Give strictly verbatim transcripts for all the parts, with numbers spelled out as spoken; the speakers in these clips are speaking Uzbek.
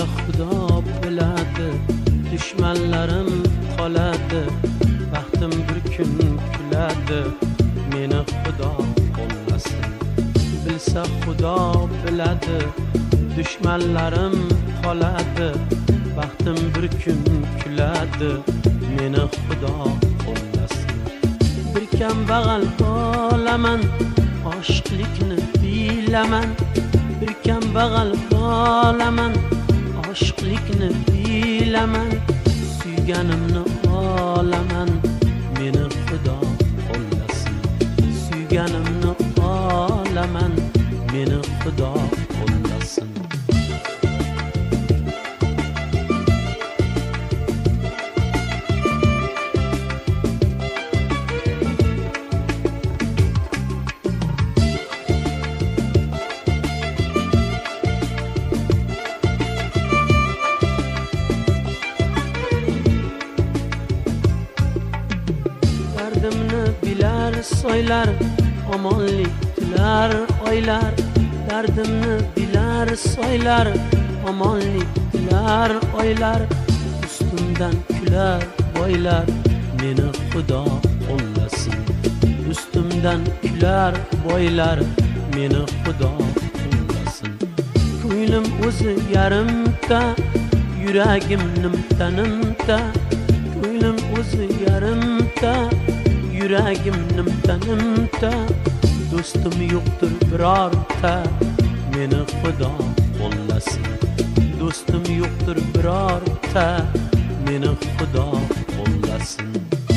Xudo biladi, dushmanlarim qoladi, baxtim bir kun kuladi, meni Xudo qo'llasin. Bilsa Xudo biladi, dushmanlarim qoladi, baxtim bir kun kuladi, meni Xudo qo'llasin. Bir kambag'al bo'laman, oshiqlikni bilaman, bir kambag'al bo'laman, oshiqlikni bilaman, suyganimni olaman, meni Xudo qo'llasin. Suyganimni olaman, meni Xudo qo'llasin. Dardimni bilar soylar, omonlik tilar oylar. Dardimni bilar soylar, omonlik tilar oylar. Ustimdan kular boylar, meni Xudo qo'llasin. Ustimdan kular boylar, meni Xudo qo'llasin. Ko'nglim o'zi yarimta, yuragim nimta-nimta. Ko'nglim o'zi yarimta, yuragim nimta-nimta. Do'stim yo'qdir birorta, meni Xudo qo'llasin. Do'stim yo'qdir birorta, meni Xudo qo'llasin.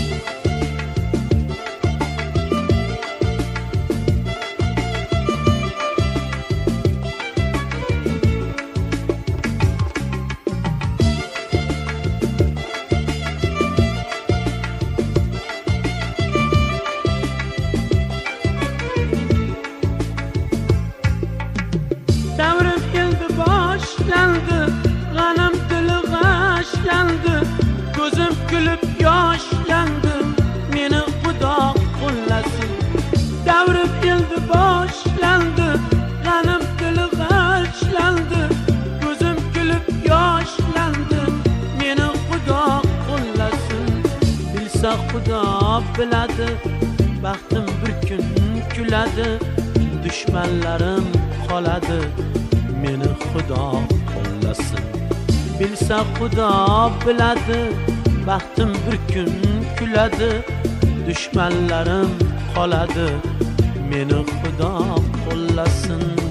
Davrim keldi boshlandi, g'anim dili g'ashlandi, ko'zim kulib yoshlandi, meni Xudo qo'llasin. Davrim keldi boshlandi, g'anim dili g'ashlandi, ko'zim kulib yoshlandi, meni Xudo qo'llasin. Bilsa Xudo biladi, baxtim bir kun kuladi, dushmanlarim qoladi, meni Xudo qo'llasin. Bilsa Xudo biladi, baxtim bir kun kuladi, dushmanlarim qoladi, meni Xudo qo'llasin.